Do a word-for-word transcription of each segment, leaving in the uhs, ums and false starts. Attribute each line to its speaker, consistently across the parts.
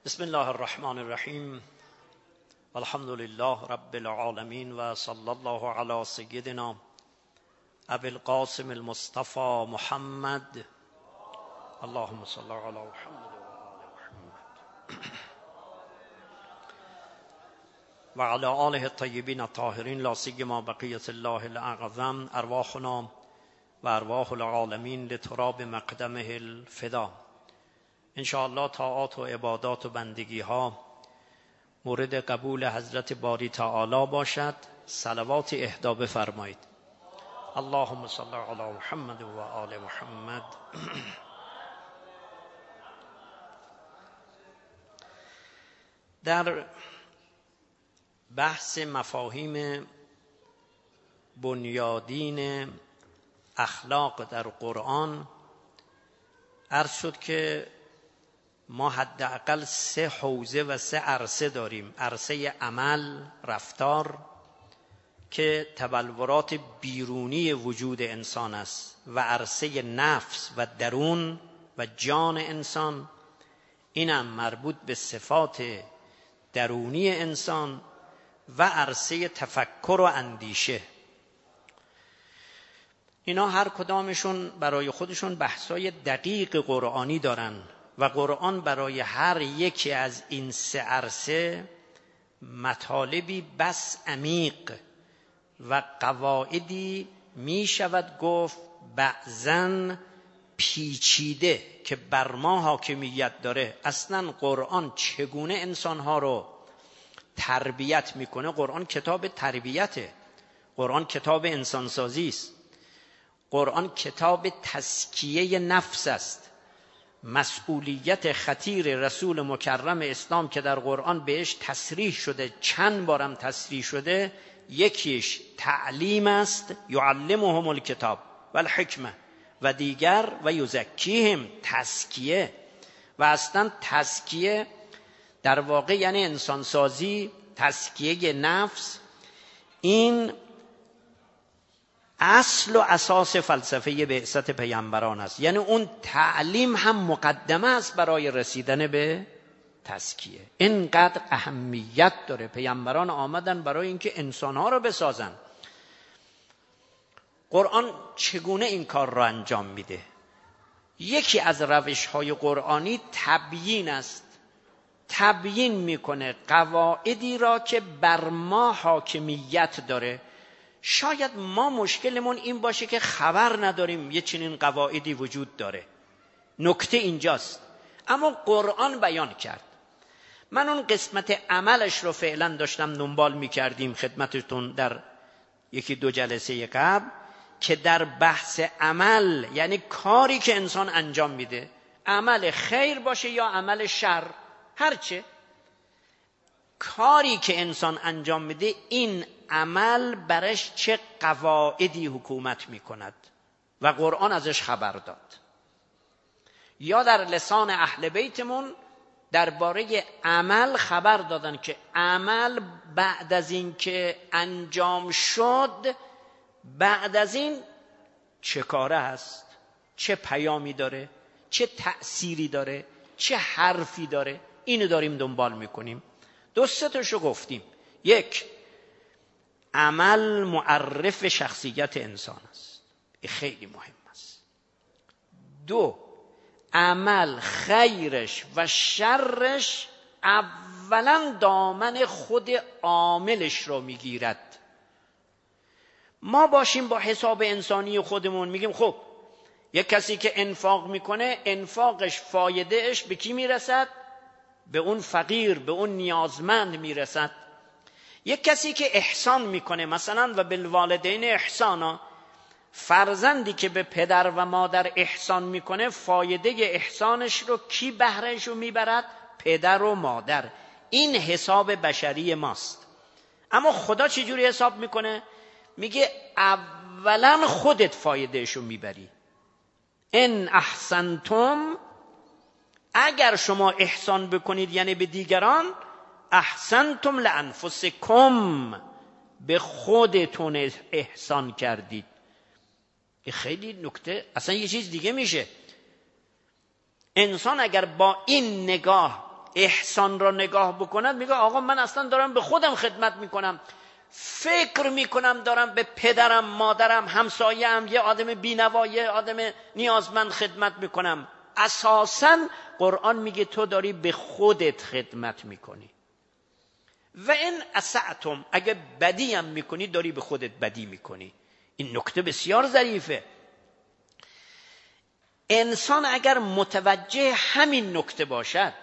Speaker 1: بسم الله الرحمن الرحیم الحمد لله رب العالمین و صلی الله علی سیدنا ابی القاسم المصطفى محمد اللهم صل علی محمد و علی آله الطیبین الطاهرین لا سیما بقیة الله الاعظم ارواحنا و ارواح العالمین لتراب مقدمه الفدا. ان شاء الله طاعات و عبادات و بندگی ها مورد قبول حضرت باری تعالی باشد. صلوات اهدا بفرمایید. اللهم صل علی محمد و آل محمد. در بحث مفاهیم بنیادین اخلاق در قرآن عرض شد که ما حداقل سه حوزه و سه عرصه داریم. عرصه عمل، رفتار که تبلورات بیرونی وجود انسان است، و عرصه نفس و درون و جان انسان، اینم مربوط به صفات درونی انسان، و عرصه تفکر و اندیشه. اینا هر کدامشون برای خودشون بحثای دقیق قرآنی دارن و قرآن برای هر یکی از این سه عرصه مطالبی بس عمیق و قواعدی می شود گفت بعضن پیچیده که بر ما حاکمیت داره. اصلا قرآن چگونه انسانها رو تربیت میکنه؟ قرآن کتاب تربیته، قرآن کتاب انسانسازی است، قرآن کتاب تزکیه نفس است. مسئولیت خطیر رسول مکرم اسلام که در قرآن بهش تصریح شده، چند بارم تصریح شده، یکیش تعلیم است، یعلمهم الکتاب و الحکمه، و دیگر و یزکیهم، تزکیه. و اصلا تزکیه در واقع یعنی انسانسازی، تزکیه نفس. این اصل و اساس فلسفه بعثت پیامبران است. یعنی اون تعلیم هم مقدمه است برای رسیدن به تزکیه. اینقدر اهمیت داره. پیامبران آمدن برای اینکه انسانها رو بسازن. قرآن چگونه این کار را انجام میده؟ یکی از روش‌های قرآنی تبیین است. تبیین میکنه قواعدی را که بر ما حاکمیت داره. شاید ما مشکلمون این باشه که خبر نداریم یه چنین قواعدی وجود داره. نکته اینجاست. اما قرآن بیان کرد. من اون قسمت عملش رو فعلا داشتم دنبال میکردیم خدمتتون در یکی دو جلسه قبل، که در بحث عمل یعنی کاری که انسان انجام میده، عمل خیر باشه یا عمل شر، هرچه کاری که انسان انجام میده، این عمل برش چه قواعدی حکومت میکند و قرآن ازش خبر داد. یا در لسان اهل بیتمون درباره عمل خبر دادن که عمل بعد از این که انجام شد، بعد از این چه کاره هست، چه پیامی داره، چه تأثیری داره، چه حرفی داره. اینو داریم دنبال میکنیم. دو سه تاشو گفتیم. یک، عمل معرف شخصیت انسان است، این خیلی مهم است. دو، عمل خیرش و شرش اولا دامن خود عاملش رو میگیرد. ما باشیم با حساب انسانی خودمون میگیم خب یک کسی که انفاق میکنه، انفاقش فایدهش به کی میرسد؟ به اون فقیر، به اون نیازمند میرسد. یک کسی که احسان میکنه مثلا و بالوالدین احسانا، فرزندی که به پدر و مادر احسان میکنه، فایده احسانش رو کی بهرهش رو میبرد؟ پدر و مادر. این حساب بشری ماست. اما خدا چجوری حساب میکنه؟ میگه اولا خودت فایدهش رو میبری. ان احسنتم، اگر شما احسان بکنید یعنی به دیگران، احسنتم لانفسکم، به خودتون احسان کردید. این خیلی نکته، اصلا یه چیز دیگه میشه. انسان اگر با این نگاه احسان را نگاه بکند میگه آقا من اصلا دارم به خودم خدمت میکنم، فکر میکنم دارم به پدرم، مادرم، همسایه‌ام، یه آدم بی‌نوا، یه آدم نیازمند خدمت میکنم. اساساً قرآن میگه تو داری به خودت خدمت میکنی. و این اسعتم، اگه بدی هم میکنی داری به خودت بدی میکنی. این نکته بسیار ظریفه. انسان اگر متوجه همین نکته باشد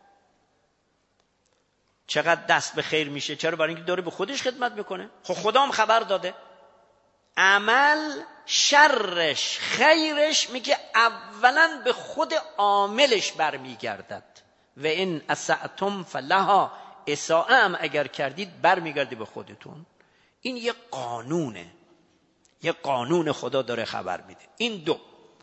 Speaker 1: چقدر دست به خیر میشه. چرا؟ برای اینکه داره به خودش خدمت میکنه. خب خدا هم خبر داده عمل شرش خیرش میگه اولا به خود عاملش برمیگردد. و این اسعتم فلها، اساءه هم اگر کردید برمیگردی به خودتون. این یه قانونه، یه قانون خدا داره خبر میده. این دو.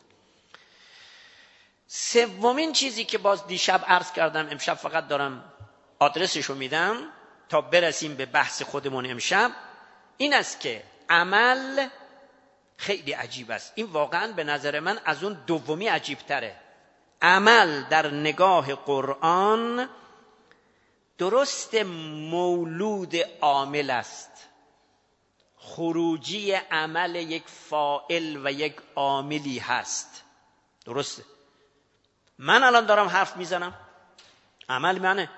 Speaker 1: سومین چیزی که باز دیشب عرض کردم، امشب فقط دارم آدرسشو میدم تا برسیم به بحث خودمون امشب، این است که عمل خیلی عجیب است. این واقعا به نظر من از اون دومی عجیب تره. عمل در نگاه قرآن درست مولود عامل است، خروجی عمل یک فاعل و یک عاملی هست. درسته؟ من الان دارم حرف میزنم، عمل منه،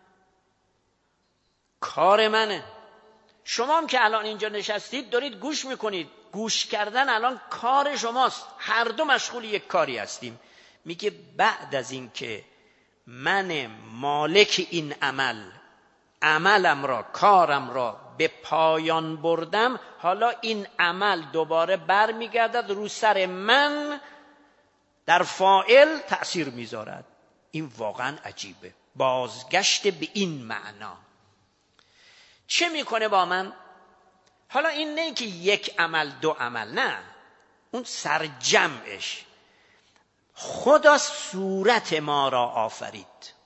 Speaker 1: کار منه. شما هم که الان اینجا نشستید دارید گوش میکنید، گوش کردن الان کار شماست. هر دو مشغول یک کاری هستیم. میگه بعد از این که من مالک این عمل، عملم را، کارم را به پایان بردم، حالا این عمل دوباره بر میگردد رو سر من، در فاعل تأثیر میذارد. این واقعا عجیبه. بازگشت به این معنا چه میکنه با من؟ حالا این نه که یک عمل دو عمل، نه، اون سرجمعش. خدا صورت ما را آفرید،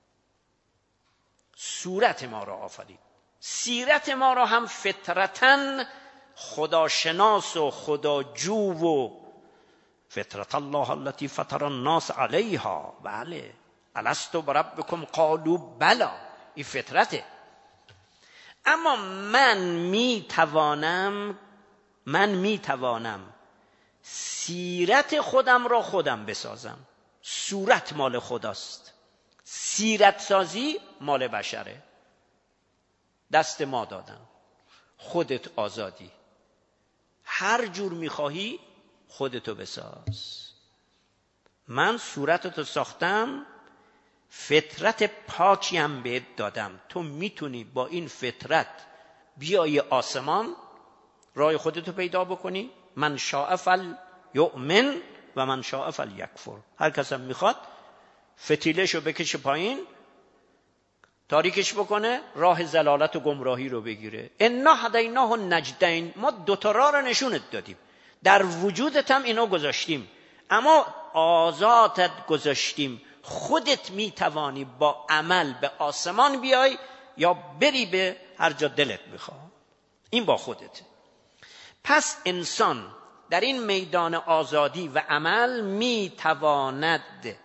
Speaker 1: صورت ما را آفرید، سیرت ما را هم فطرتاً خداشناس و خداجو و فطرت الله التي فطر الناس علیها. بله، الستو بربکم قالوا بلا، این فطرته. اما من می توانم من می توانم سیرت خودم را خودم بسازم. صورت مال خداست، سیرت سازی مال بشره. دست ما دادن، خودت آزادی، هر جور میخواهی خودتو بساز. من صورتتو ساختم، فطرت پاکی هم بهت دادم، تو میتونی با این فطرت بیای آسمان، راه خودتو پیدا بکنی. من شاء فل یؤمن و من شاء فل یکفر. هر کس هم میخواد فتیلشو بکشه پایین، تاریکش بکنه، راه زلالت و گمراهی رو بگیره. انا هدیناه النجدین، ما دوتا راه رو نشونت دادیم، در وجودت هم اینو گذاشتیم، اما آزادت گذاشتیم. خودت میتوانی با عمل به آسمان بیای یا بری به هر جا دلت بخواد. این با خودت. پس انسان در این میدان آزادی و عمل میتواند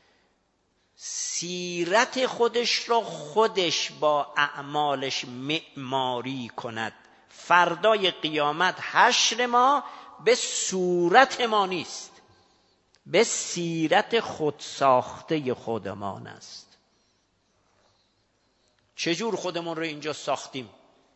Speaker 1: سیرت خودش را خودش با اعمالش معماری کند. فردای قیامت حشر ما به صورت ما نیست، به سیرت خود ساخته خودمان است. چجور خودمون رو اینجا ساختیم؟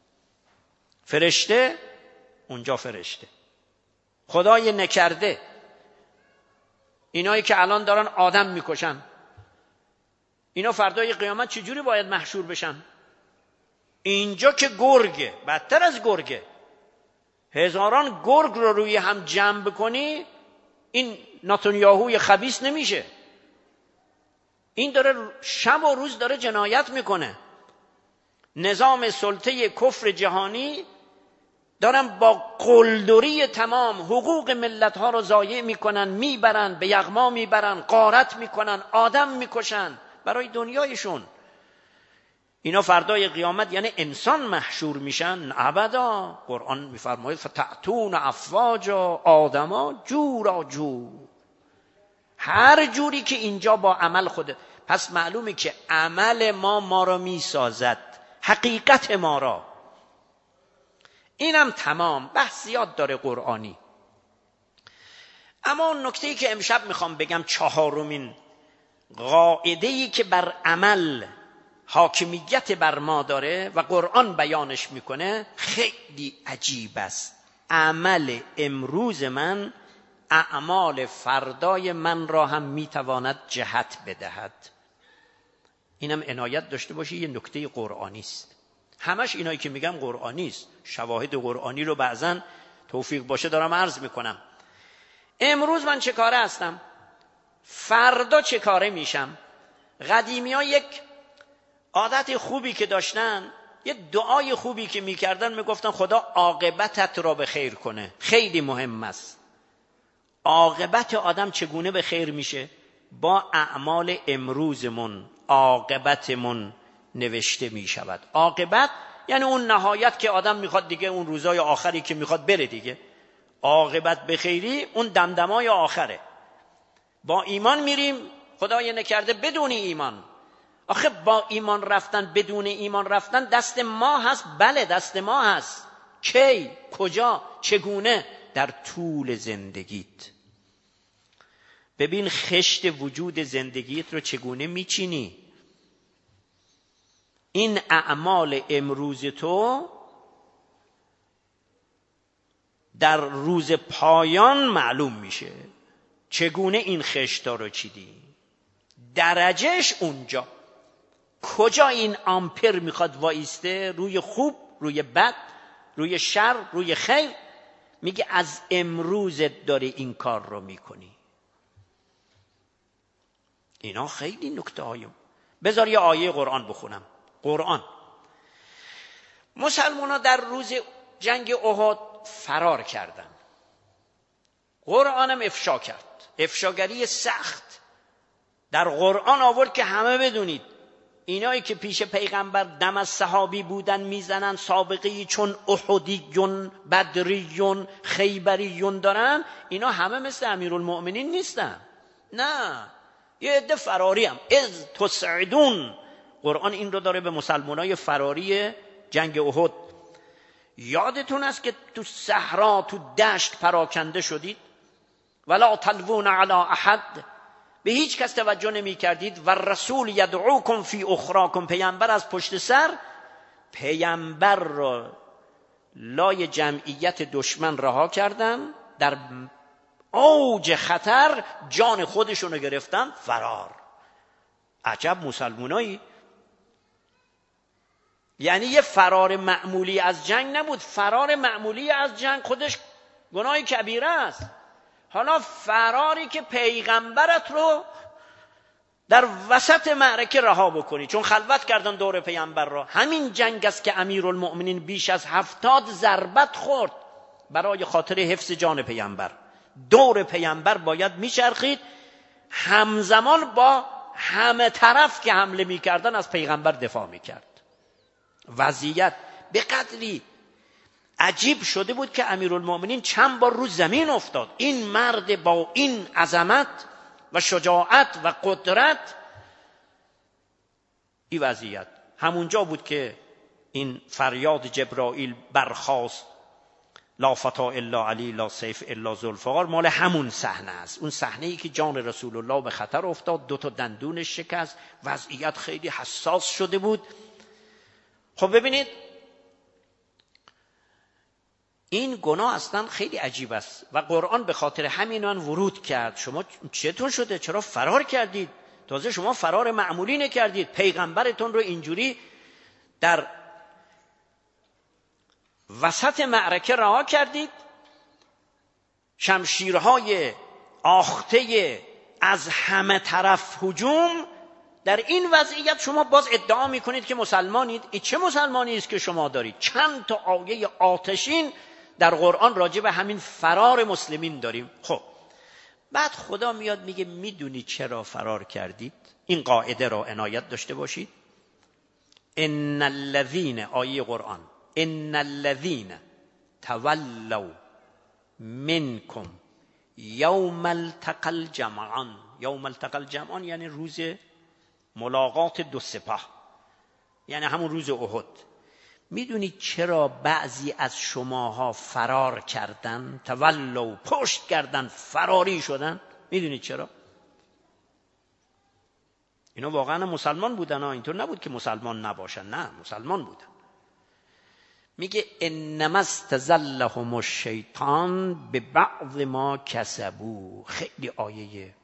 Speaker 1: فرشته اونجا فرشته، خدای نکرده. اینایی که الان دارن آدم میکشن، اینا فردای قیامت چجوری باید محشور بشن؟ اینجا که گرگه، بدتر از گرگه. هزاران گرگ رو روی هم جمع بکنی این نتانیاهوی خبیث نمیشه. این داره شب و روز داره جنایت میکنه. نظام سلطه کفر جهانی دارن با قلدری تمام حقوق ملت ها رو ضایع میکنن، میبرن به یغما، میبرن غارت میکنن، آدم میکشن برای دنیایشون. اینا فردای قیامت یعنی انسان محشور میشن؟ ابدا. قرآن میفرماید فتأتون افواجا، آدما جورا جور. هر جوری که اینجا با عمل خوده. پس معلومه که عمل ما ما را میسازد، حقیقت ما را. اینم تمام. بحث زیاد داره قرآنی. اما اون نکته‌ای که امشب میخوام بگم، چهارمین قاعده‌ای که بر عمل حاکمیت بر ما داره و قرآن بیانش میکنه، خیلی عجیب است. عمل امروز من اعمال فردای من را هم میتواند جهت بدهد. اینم عنایت داشته باشی، یه نکته قرآنی است. همش اینایی که میگم قرآنی است. شواهد قرآنی رو بعضن توفیق باشه دارم عرض میکنم. امروز من چه کاره هستم، فردا چه کاره میشم. قدیمی ها یک عادت خوبی که داشتن، یه دعای خوبی که میکردن، میگفتن خدا عاقبتت را به خیر کنه. خیلی مهم است. عاقبت آدم چگونه به خیر میشه؟ با اعمال امروزمون عاقبتمون نوشته میشود. عاقبت یعنی اون نهایت که آدم میخواد دیگه، اون روزای آخری که میخواد بره دیگه. عاقبت به خیری اون دمدمای آخره. با ایمان میریم، خدای نکرده بدون ایمان. آخه با ایمان رفتن بدون ایمان رفتن دست ما هست. بله دست ما هست. کی، کجا، چگونه؟ در طول زندگیت. ببین خشت وجود زندگیت رو چگونه میچینی. این اعمال امروز تو در روز پایان معلوم میشه چگونه این خشتا رو چیدی. درجهش اونجا، کجا این آمپر میخواد وایسته، روی خوب، روی بد، روی شر، روی خیر. میگه از امروزت داری این کار رو میکنی. اینا خیلی نکته هایم. بذار یه آیه قرآن بخونم. قرآن مسلمان ها در روز جنگ احد فرار کردن. قرآنم افشا کرد، افشاگری سخت در قرآن آورد که همه بدونید اینایی که پیش پیغمبر دم از صحابی بودن میزنن، سابقی چون احدیون، بدریون، خیبریون دارن، اینا همه مثل امیرالمؤمنین نیستن. نه، یه عده فراری هم. از تسعدون، قرآن این رو داره به مسلمانای فراری جنگ احد. یادتون است که تو صحرا، تو دشت پراکنده شدید، ولا تلوون علی احد، به هیچ کس توجه نمی کردید. و رسول یدعوکم فی اخراکم، پیامبر از پشت سر پیامبر را لای جمعیت دشمن رها کردن، در اوج خطر جان خودشونو گرفتن، فرار. عجب مسلمونایی. یعنی یه فرار معمولی از جنگ نبود. فرار معمولی از جنگ خودش گناه کبیره است. حالا فراری که پیغمبرت رو در وسط معرکه رها بکنی، چون خلوت کردن دور پیغمبر را. همین جنگ است که امیرالمؤمنین بیش از هفتاد ضربت خورد برای خاطر حفظ جان پیغمبر. دور پیغمبر باید میچرخید، همزمان با همه طرف که حمله میکردن از پیغمبر دفاع میکرد. وضعیت به قدری عجیب شده بود که امیرالمؤمنین چند بار رو زمین افتاد. این مرد با این عظمت و شجاعت و قدرت، این وضعیت. همونجا بود که این فریاد جبرائیل برخاست، لا فتا الا علی لا سیف الا ذوالفقار، مال همون صحنه است. اون صحنه ای که جان رسول الله به خطر افتاد، دو تا دندونش شکست، وضعیت خیلی حساس شده بود. خب ببینید این گناه اصلا خیلی عجیب است و قرآن به خاطر همین آن ورود کرد. شما چطور شده؟ چرا فرار کردید؟ تازه شما فرار معمولی نکردید، پیغمبرتون رو اینجوری در وسط معرکه رها کردید. شمشیرهای آخته از همه طرف هجوم. در این وضعیت شما باز ادعا میکنید که مسلمانید. این چه مسلمانی است که شما دارید؟ چند تا آیه آتشین در قرآن راجع به همین فرار مسلمین داریم. خب بعد خدا میاد میگه میدونید چرا فرار کردید؟ این قاعده را عنایت داشته باشید. ان الذین، آیه قرآن، ان الذین تولوا منکم یوم التقى الجمعان. یوم التقى الجمعان یعنی روز ملاقات دو سپاه، یعنی همون روز احد. میدونید چرا بعضی از شماها فرار کردن؟ تولوا، پشت کردن، فراری شدن. میدونید چرا؟ اینا واقعا مسلمان بودن ها، اینطور نبود که مسلمان نباشن، نه مسلمان بودن. میگه انما استزلهم الشیطان به بعض ما کسبوا. خیلی آیه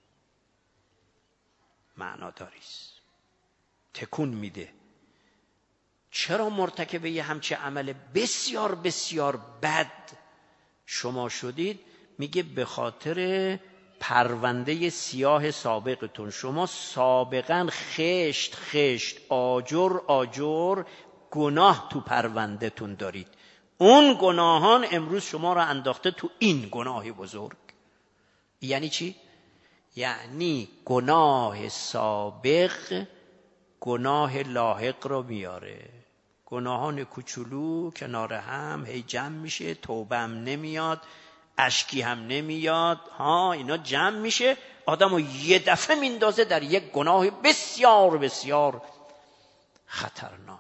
Speaker 1: معناداری است، تکون میده. چرا مرتکب یه همچه عمل بسیار بسیار بد شما شدید؟ میگه به خاطر پرونده سیاه سابقتون. شما سابقا خشت خشت آجر آجر گناه تو پرونده تون دارید. اون گناهان امروز شما را انداخته تو این گناه بزرگ. یعنی چی؟ یعنی گناه سابق گناه لاحق رو میاره. گناهان کوچولو کنار هم هی جمع میشه، توبه هم نمیاد، اشکی هم نمیاد، ها اینا جمع میشه، آدمو یه دفعه میندازه در یک گناه بسیار بسیار خطرناک.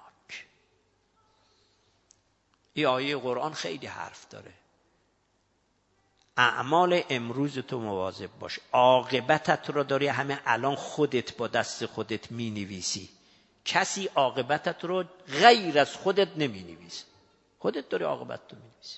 Speaker 1: این آیه قرآن خیلی حرف داره. اعمال امروز تو مواظب باش، عاقبتت رو داری همه الان خودت با دست خودت می نویسی. کسی عاقبتت رو غیر از خودت نمی نویسی، خودت داری عاقبت رو می نویسی.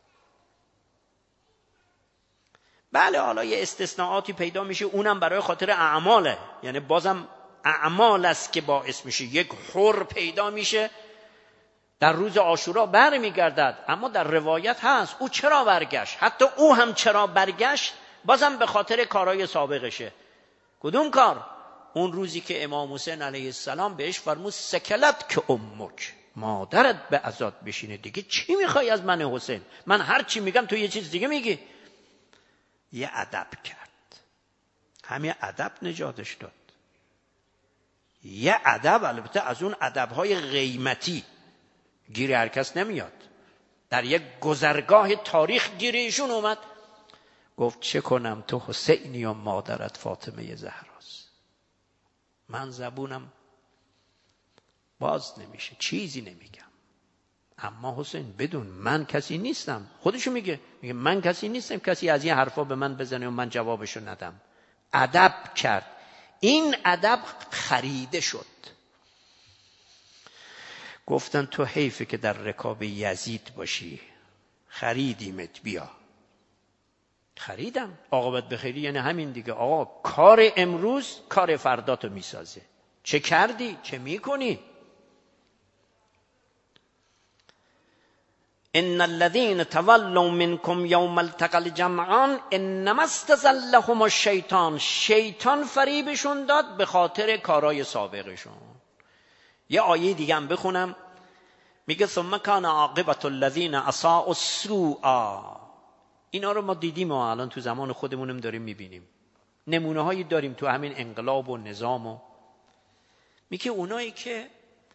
Speaker 1: بله حالا یه استثناءاتی پیدا میشه، اونم برای خاطر اعماله، یعنی بازم اعمال است که باعث میشه. یک حر پیدا میشه در روز عاشورا بر میگردد، اما در روایت هست او چرا برگشت. حتی او هم چرا برگشت بازم به خاطر کارهای سابقشه. کدوم کار؟ اون روزی که امام حسین علیه السلام بهش فرمود سکلت که امک، مادرت به عزات بشینه، دیگه چی میخوای از من حسین؟ من هر چی میگم تو یه چیز دیگه میگی. یه ادب کرد، همین ادب نجاتش داد. یه ادب، البته از اون ادبهای قیمتی، گیری هر کس نمیاد. در یک گذرگاه تاریخ گیری ایشون اومد، گفت چه کنم تو حسینی و مادرت فاطمه زهراست. من زبونم باز نمیشه، چیزی نمیگم، اما حسین بدون من کسی نیستم. خودشو میگه، میگه من کسی نیستم کسی از این حرفا به من بزنه و من جوابشو ندم. ادب کرد. این ادب خریده شد. گفتن تو حیفه که در رکاب یزید باشی، خریدیمت، بیا. خریدم. عاقبت بخیری یعنی همین دیگه. آقا کار امروز کار فرداتو میسازه. چه کردی؟ چه میکنی؟ ان الذين تولوا منكم يوم التقى الجمعان انما استزلهم الشیطان. شیطان فریبشون داد به خاطر کارهای سابقشون. یه آیه دیگه هم بخونم، میگه ثم كان عاقبة الذين اساءوا السوء. اینا رو ما دیدیم و الان تو زمان خودمونم داریم میبینیم. نمونه هایی داریم تو همین انقلاب و نظام. و میگه اونایی که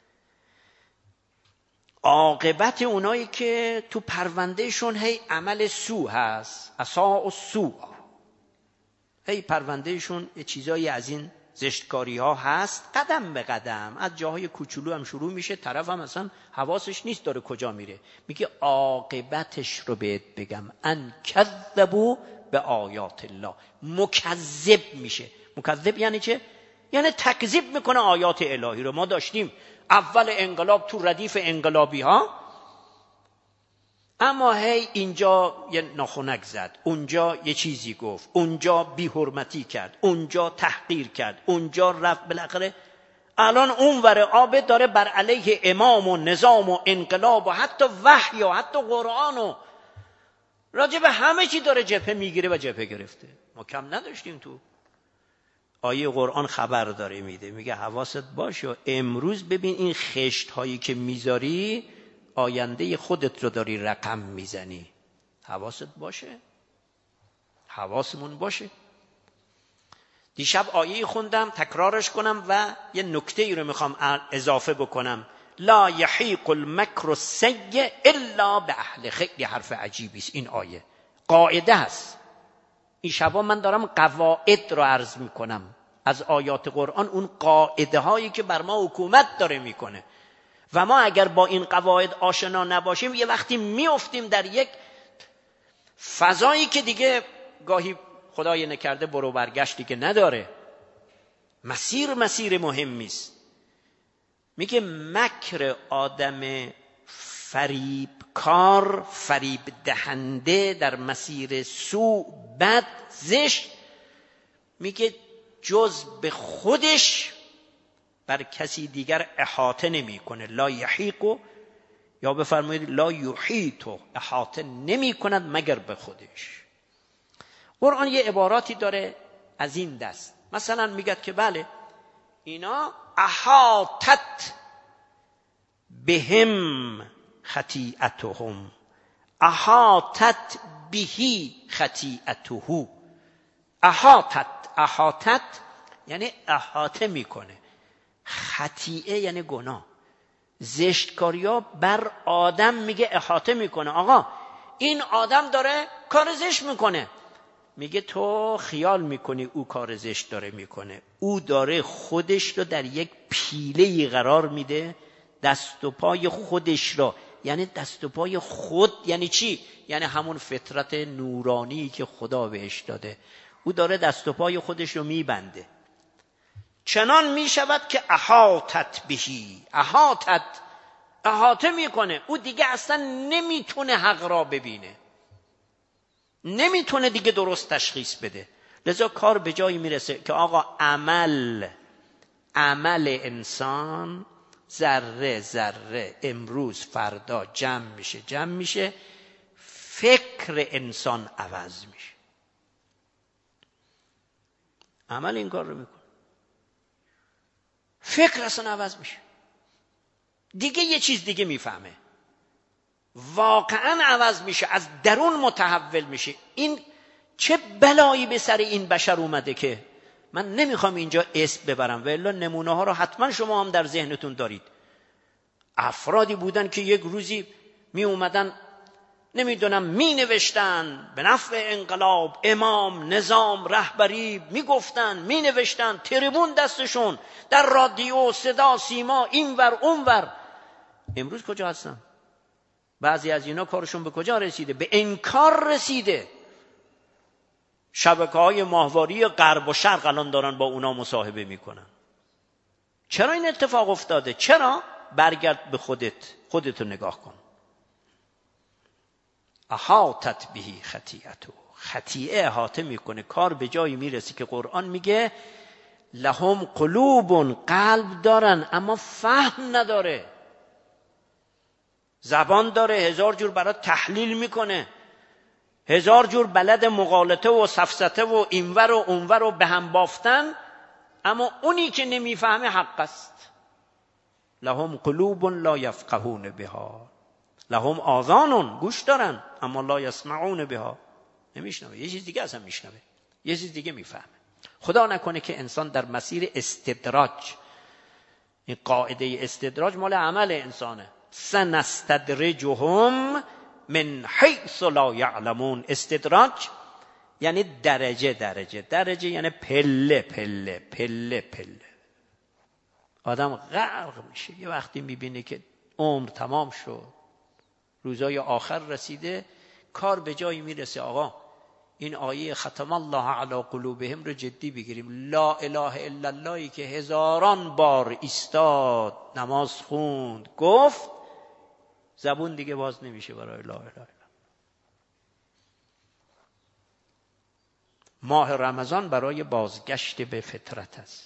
Speaker 1: عاقبت اونایی که تو پروندهشون هی عمل سو هست، اساء السوء، هی پروندهشون یه چیزایی از این زشتکاری ها هست، قدم به قدم از جاهای کوچولو هم شروع میشه، طرف هم اصلا حواسش نیست داره کجا میره. میگه عاقبتش رو بهت بگم، ان کذبوا به آیات الله. مکذب میشه. مکذب یعنی چه؟ یعنی تکذیب میکنه آیات الهی رو. ما داشتیم اول انقلاب تو ردیف انقلابی ها، اما هی اینجا یه ناخنک زد، اونجا یه چیزی گفت، اونجا بی حرمتی کرد، اونجا تحقیر کرد، اونجا رفت. بالاخره الان اون ور آب داره بر علیه امام و نظام و انقلاب و حتی وحی و حتی قرآن و راجع به همه چی داره جبهه میگیره و جبهه گرفته. ما کم نداشتیم. تو آیه قرآن خبر داره میده، میگه حواست باشه و امروز ببین این خشت هایی که میذاری آینده خودت رو داری رقم میزنی. حواست باشه، حواسمون باشه. دیشب آیه خوندم، تکرارش کنم و یه نکته ای رو میخوام اضافه بکنم. لا یحیق المکر السیء الا به اهله. خیلی حرف عجیبی است این آیه. قاعده است. این شبا من دارم قواعد رو عرض میکنم. از آیات قرآن اون قاعده هایی که بر ما حکومت داره میکنه و ما اگر با این قواعد آشنا نباشیم یه وقتی میافتیم در یک فضایی که دیگه گاهی خدای نکرده برو برگشتی که نداره. مسیر مسیر مهمی است. میگه مکر آدم فریب کار، فریب دهنده در مسیر سوء، بد، زشت، میگه جز به خودش بر کسی دیگر احاطه نمی کنه. لا یحیقو، یا بفرمایید لا یحیطو، احاطه نمی کند مگر به خودش. قرآن یه عباراتی داره از این دست، مثلا میگه که بله اینا احاطت بهم خطیئتهم، احاطت بهی خطیئته. احاطت، احاطت یعنی احاطه میکنه، خطیئه یعنی گناه. زشتکاریا بر آدم میگه احاطه میکنه. آقا این آدم داره کار زشت میکنه، میگه تو خیال میکنی او کار زشت داره میکنه، او داره خودش رو در یک پیله قرار میده، دست و پای خودش رو، یعنی دست و پای خود یعنی چی؟ یعنی همون فطرت نورانی که خدا بهش داده، او داره دست و پای خودش رو میبنده. چنان میشود که احاطت بهی، احاطت، احاطه میکنه، او دیگه اصلا نمیتونه حق را ببینه، نمیتونه دیگه درست تشخیص بده. لذا کار به جایی میرسه که آقا عمل عمل انسان ذره ذره امروز فردا جمع میشه جمع میشه فکر انسان عوض میشه. عمل این کار رو میکنه، فکر اصلا عوض میشه، دیگه یه چیز دیگه میفهمه، واقعا عوض میشه، از درون متحول میشه. این چه بلایی به سر این بشر اومده که من نمیخوام اینجا اسم ببرم و الا نمونه ها رو حتما شما هم در ذهنتون دارید. افرادی بودن که یک روزی می اومدن نمیدونم می نوشتن به نفع انقلاب، امام، نظام، رهبری، می گفتن، می نوشتن، تریبون دستشون، در رادیو، صدا، سیما، اینور اونور. امروز کجا هستن؟ بعضی از اینا کارشون به کجا رسیده؟ به انکار رسیده. شبکه‌های ماهواری غرب و شرق الان دارن با اونا مصاحبه میکنن. چرا این اتفاق افتاده؟ چرا؟ برگرد به خودت، خودتو نگاه کن. احاطت بهی خطیئته، خطیئه احاطه میکنه، کار به جایی میرسه که قرآن میگه لهم قلوب، قلب دارن اما فهم نداره، زبان داره، هزار جور برای تحلیل میکنه، هزار جور بلد مغالطه و سفسطه و اینور و اونور و به هم بافتن، اما اونی که نمیفهمه حق است. لهم قلوب لا یفقهون بها، لهم آذان، گوش دارن اما لا یسمعون بها، نمیشنوه، یه چیز دیگه اصلا میشنوه، یه چیز دیگه میفهمه. خدا نکنه که انسان در مسیر استدراج، این قاعده استدراج مال عمل انسانه، سنستدرجهم من حیث لا یعلمون. استدراج یعنی درجه درجه درجه، یعنی پله پله پله پله. آدم غرق میشه، یه وقتی میبینه که عمر تمام شد، روزای آخر رسیده، کار به جایی میرسه آقا این آیه ختم الله علی قلوبهم رو جدی بگیریم. لا اله الا اللهی که هزاران بار ایستاد، نماز خوند، گفت، زبون دیگه باز نمیشه برای لا اله الا. ماه رمضان برای بازگشت به فطرت است.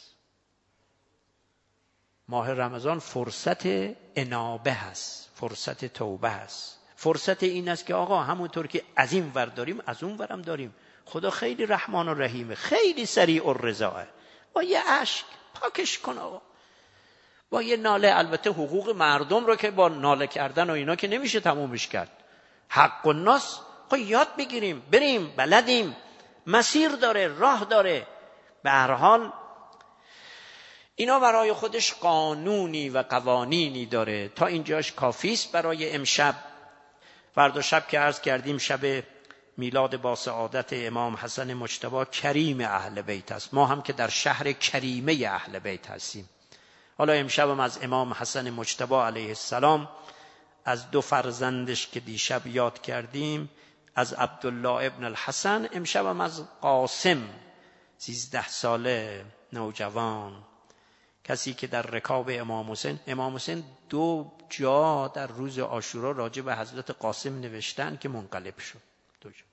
Speaker 1: ماه رمضان فرصت انابه هست، فرصت توبه هست، فرصت این است که آقا همونطور که از این ور داریم از اون ورم داریم. خدا خیلی رحمان و رحیمه، خیلی سریع الرضاه، با یه اشک پاکش کن آقا، با یه ناله. البته حقوق مردم رو که با ناله کردن و اینا که نمیشه تمومش کرد. حق الناس خب یاد بگیریم، بریم، بلدیم، مسیر داره، راه داره. به هر حال اینا برای خودش قانونی و قوانینی داره. تا اینجاش کافی است برای امشب. فردا شب که عرض کردیم شب میلاد با سعادت امام حسن مجتبی کریم اهل بیت است. ما هم که در شهر کریمه اهل بیت هستیم. حالا امشبم از امام حسن مجتبی علیه السلام، از دو فرزندش که دیشب یاد کردیم، از عبدالله ابن الحسن، امشبم از قاسم سیزده ساله نوجوان، کسی که در رکاب امام حسین، امام حسین دو جا در روز عاشورا راجع به حضرت قاسم نوشتن که منقلب شد. دو جا.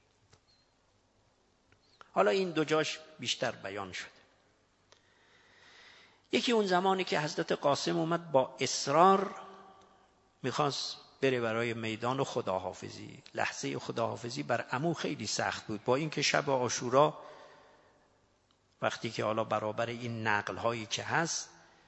Speaker 1: حالا این دو جاش بیشتر بیان شده. یکی اون زمانی که حضرت قاسم اومد با اصرار میخواست بره برای میدان خداحافظی. لحظه خداحافظی بر عمو خیلی سخت بود، با اینکه شب عاشورا وقتی که حالا برابر این نقل هایی که هست،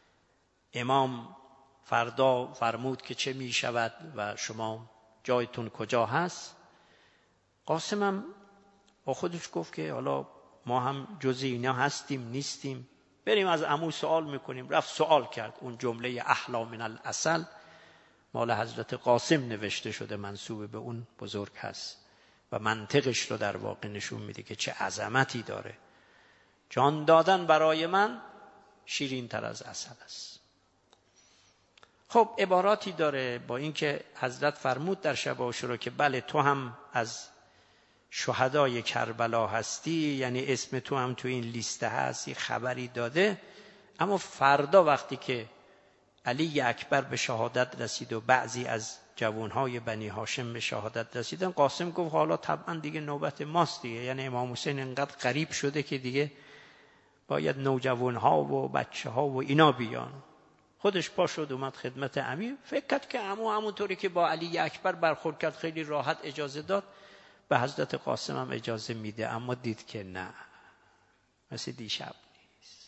Speaker 1: امام فردا فرمود که چه می شود و شما جایتون کجا هست. قاسم هم با خودش گفت که حالا ما هم جزء اینا هستیم نیستیم، بریم از عمو سوال میکنیم. رفت سوال کرد. اون جمله احلا من العسل مال حضرت قاسم نوشته شده، منسوب به اون بزرگ هست و منطقش رو در واقع نشون میده که چه عظمتی داره. جان دادن برای من شیرین تر از عسل است. خب عباراتی داره، با اینکه حضرت فرمود در شب عاشورا که بله تو هم از شهدای کربلا هستی، یعنی اسم تو هم تو این لیسته هست، یه خبری داده، اما فردا وقتی که علی اکبر به شهادت رسید و بعضی از جوانهای بنی هاشم به شهادت رسیدن، قاسم گفت حالا طبعا دیگه نوبت ماست دیگه، یعنی امام حسین انقدر غریب شده که دیگه باید نوجوانها و بچه ها و اینا بیان. خودش پا شد اومد خدمت امیر، فکر کرد که عمو همونطوری که با علی اکبر برخورد کرد خیلی راحت اجازه داد، به حضرت قاسم هم اجازه میده، اما دید که نه، مثل دیشب نیست.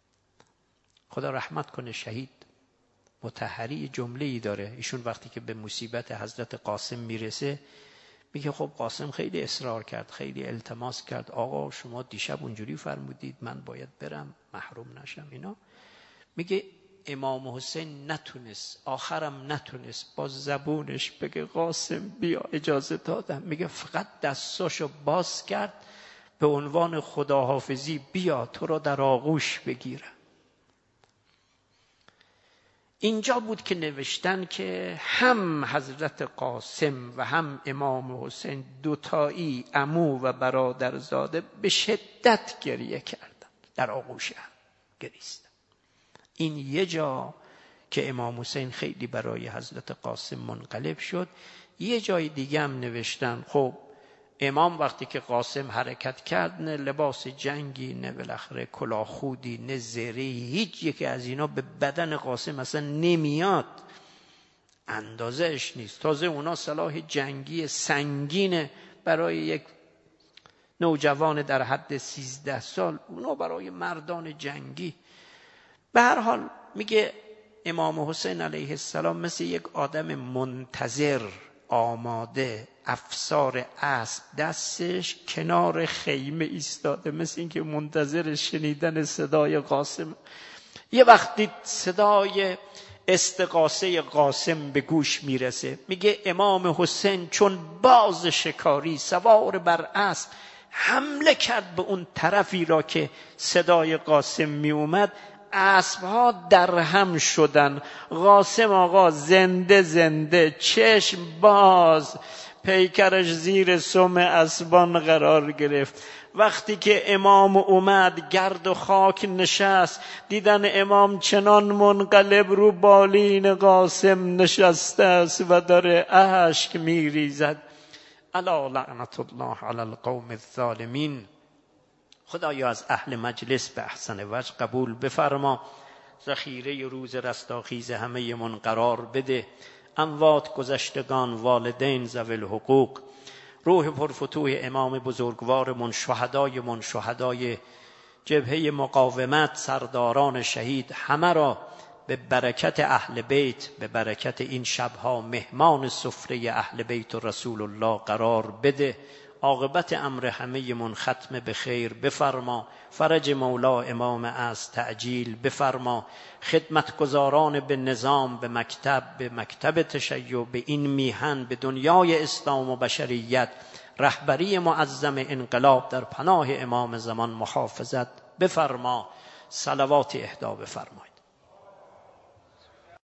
Speaker 1: خدا رحمت کنه شهید مطهری جمله‌ای داره، ایشون وقتی که به مصیبت حضرت قاسم میرسه میگه خب قاسم خیلی اصرار کرد، خیلی التماس کرد، آقا شما دیشب اونجوری فرمودید من باید برم محروم نشم اینا. میگه امام حسین نتونست، آخرم نتونست با زبونش بگه قاسم بیا، اجازه دادم. میگه فقط دستاشو باز کرد به عنوان خداحافظی، بیا تو رو در آغوش بگیرم. اینجا بود که نوشتن که هم حضرت قاسم و هم امام حسین دوتایی عمو و برادرزاده به شدت گریه کردند، در آغوش هم گریستند. این یه جا که امام حسین خیلی برای حضرت قاسم منقلب شد. یه جای دیگه هم نوشتن خب امام وقتی که قاسم حرکت کرد، نه لباس جنگی، نه بالاخره کلاه خودی، نه زری، هیچ یکی از اینا به بدن قاسم اصلا نمیاد، اندازهش نیست. تازه اونا سلاح جنگی سنگینه برای یک نوجوان در حد سیزده سال، اونا برای مردان جنگی. به هر حال میگه امام حسین علیه السلام مثل یک آدم منتظر، آماده، افسار اسب دستش، کنار خیمه ایستاده، مثل اینکه منتظر شنیدن صدای قاسم. یه وقتی صدای استغاثه قاسم به گوش میرسه، میگه امام حسین چون باز شکاری سوار بر اسب حمله کرد به اون طرفی را که صدای قاسم می اومد. اسبها در هم شدن، قاسم آقا زنده زنده، چشم باز، پیکرش زیر سم اسبان قرار گرفت. وقتی که امام اومد گرد و خاک نشست، دیدن امام چنان منقلب رو بالین قاسم نشسته است و داره اشک میریزد. الا لعنت الله علی القوم الظالمین. خدایا از اهل مجلس به احسن وجه قبول بفرما، ذخیره روز رستاخیز همه من قرار بده. اموات، گذشتگان، والدین، ذوی الحقوق، روح پرفتوح امام بزرگوار من، شهدای من، شهدای جبهه مقاومت، سرداران شهید، همه را به برکت اهل بیت، به برکت این شبها مهمان سفره اهل بیت و رسول الله قرار بده. عاقبت امر همه من ختم به خیر بفرما. فرج مولا امام از تعجیل بفرما. خدمتگزاران به نظام، به مکتب، به مکتب تشیع، به این میهن، به دنیای اسلام و بشریت رهبری معظم انقلاب در پناه امام زمان محافظت بفرما. صلوات اهدا بفرمای.